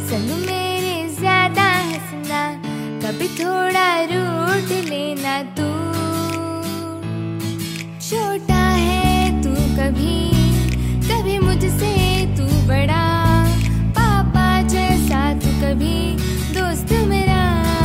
संग मेरे ज्यादा हंसना, कभी थोड़ा रूठ लेना तू। छोटा है तू कभी कभी मुझसे तू बड़ा, पापा जैसा तू कभी दोस्त मेरा।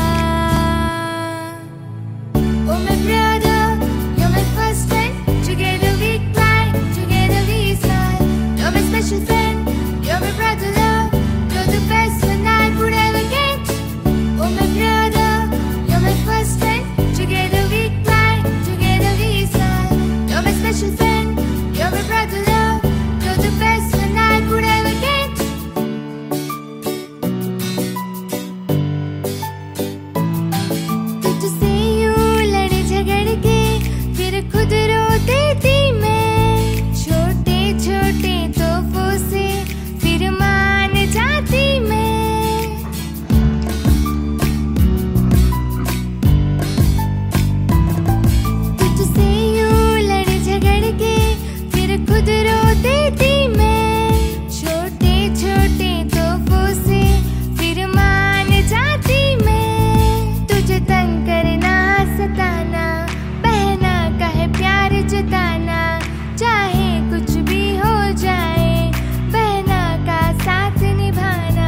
Oh my brother, you're my first friend. Together we cry, together we smile. You're my special friend, you're my brother love. You're the best one I could ever get. Oh my brother, you're my first friend. Together we cry, together we smile. You're my special friend, you're my brother love. You're the best one I could ever get. तुझसे यूं लड़ झगड़ के फिर खुद रो देती मैं, छोटे छोटे तोहफों से फिर मान जाती मैं। तुझसे यूं लड़ झगड़ के फिर खुद रो देती मैं, छोटे छोटे तोहफों से फिर मान जाती मैं। तुझे तंग करना सताना, बहना कहे प्यार जताना, चाहे कुछ भी हो जाए बहना का साथ निभाना।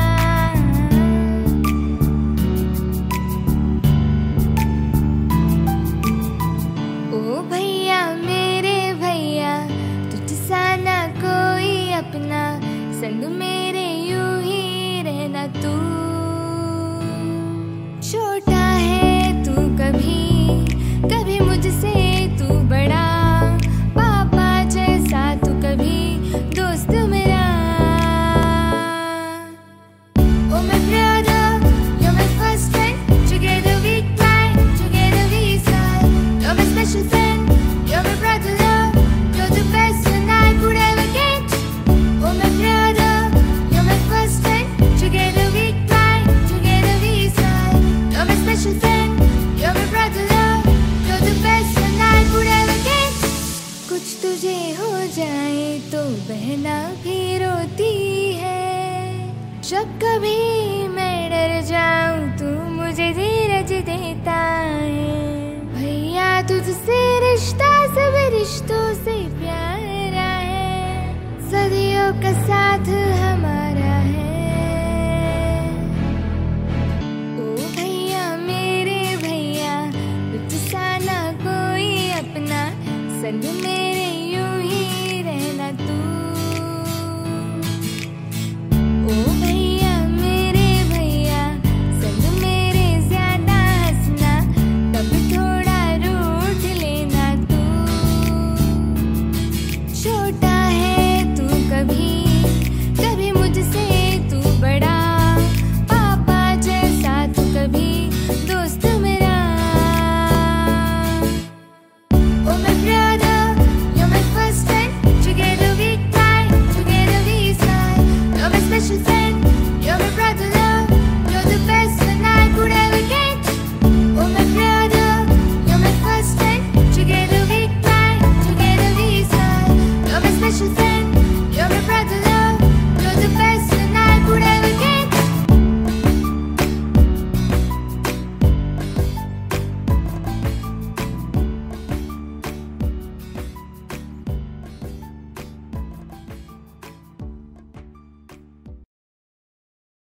ओ भैया मेरे भैया, तुझसा ना कोई अपना, संग मेरे यूं ही रहना तू। छोटा है तू कभी कभी मुझसे तू बड़ा, पापा जैसा तू कभी दोस्त मेरा। Oh my brother, you're my first friend. Together we cry, together we smile. You're my special friend, you're my brother love. You're the best one I could ever get. Oh my brother, you're my first friend. Together we cry, together we smile. You're my special friend, you're my brother love. You're the best one I could ever get. कुछ तुझे हो जाए तो बहना भी रोती है, जब कभी मैं डर जाऊं तू मुझे धीरज देता है। भैया तुझसे रिश्ता सब रिश्तों से प्यारा है, सदियों का साथ हमारा।